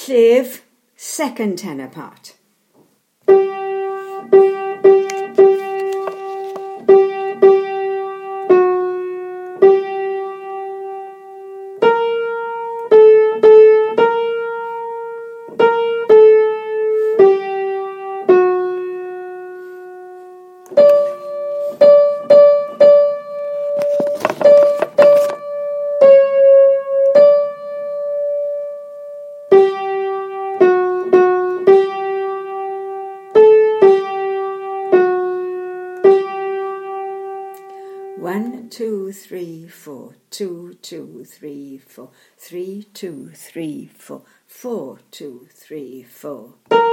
Sef, second tenor part. One, two, three, four, 2, 2, 3, 4, 3, 2, 3, 4, 4, 2, 3, 4.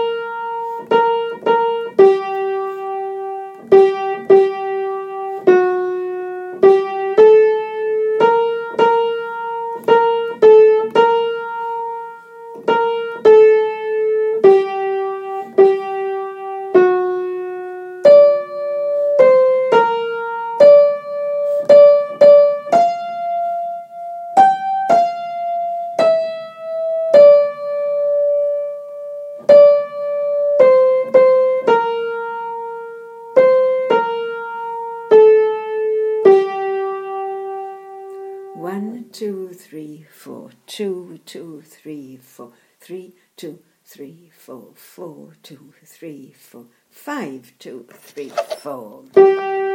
One, two, three, four, 2, 2, 3, 4, 3, 2, 3, 4, 4, 2, 3, 4, 5, 2, 3, 4.